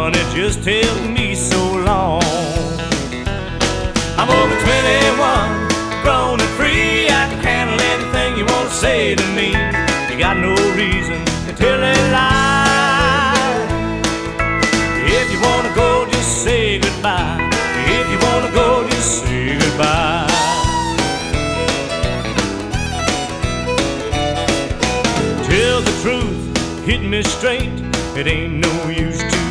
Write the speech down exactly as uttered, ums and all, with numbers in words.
honey, just tell me so long. I'm over twenty-one, grown and free. I can handle anything you want to say to me. You got no reason to tell a lie. If you want to go, just say goodbye. If you want to go, just say goodbye. Tell the truth, hit me straight. It ain't no use to